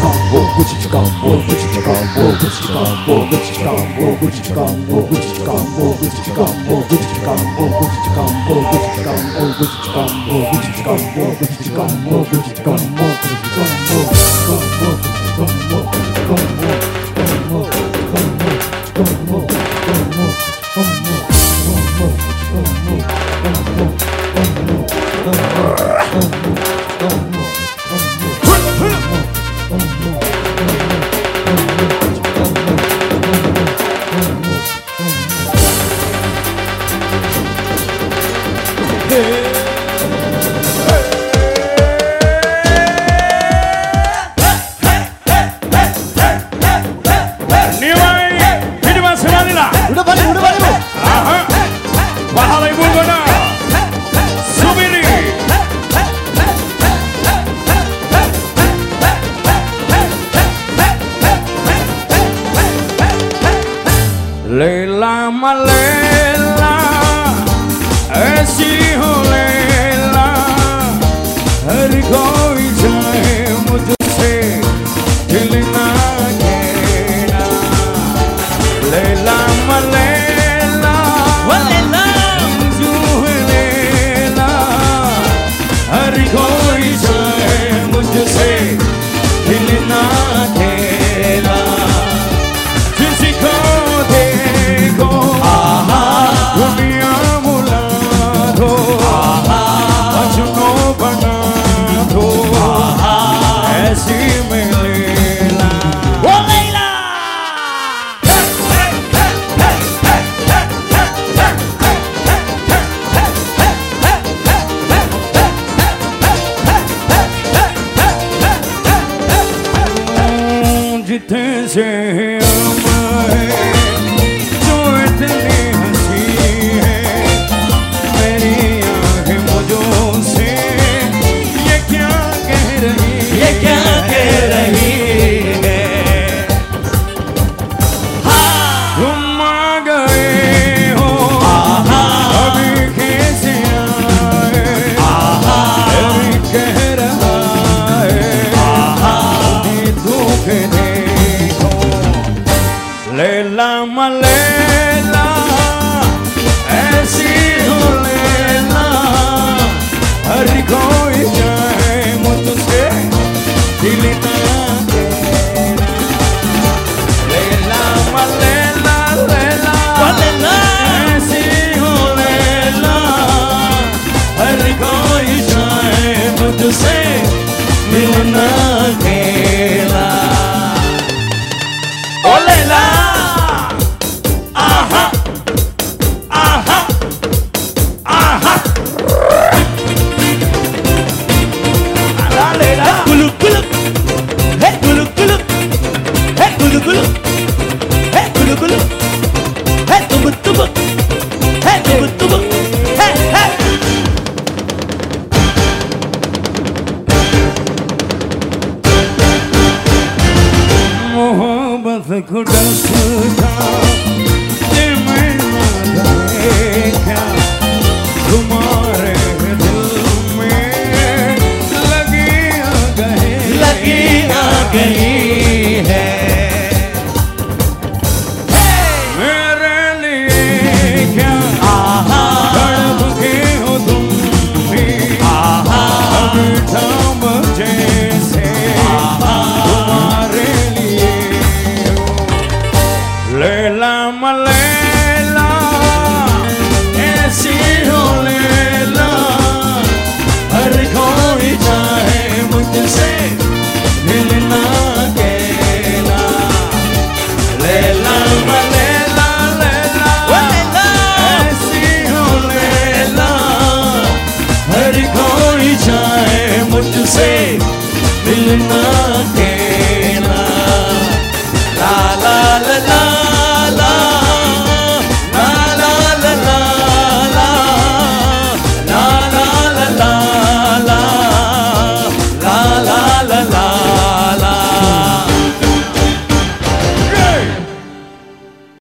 Leila Malela, ऐसी हो लैला, हर कोई जाए मुझसे दिल ना कहना। लैला मलैला, यूं है लैला, हर कोई जाए मुझसे दिल ना कहना। जिसको देखो दुनिया बुला दो, मजनू बना दो, ऐसी में लैला। ओ लैला जितने से लैला मलैला, ऐसी हो लैला, हर कोई जाए मुझसे दिल ना कहना। लैला मलैला लैला, ऐसी हो लैला, हर कोई जाए मुझसे दिल ना कहना। ओ लैला मोहब्बत को डसता मैं ना देखा, तुम्हारे दिल में लगी आ गई है। मेरे लिए क्या तड़प के हो तुम भी, मीठा जैसे तुम्हारे लिए। लैला मलैला, ऐसी हो लैला, हर कोई चाहे मुझसे दिल ना कहना। लैला मलैला लैला, ऐसी हो लैला, हर कोई चाहे मुझसे दिल ना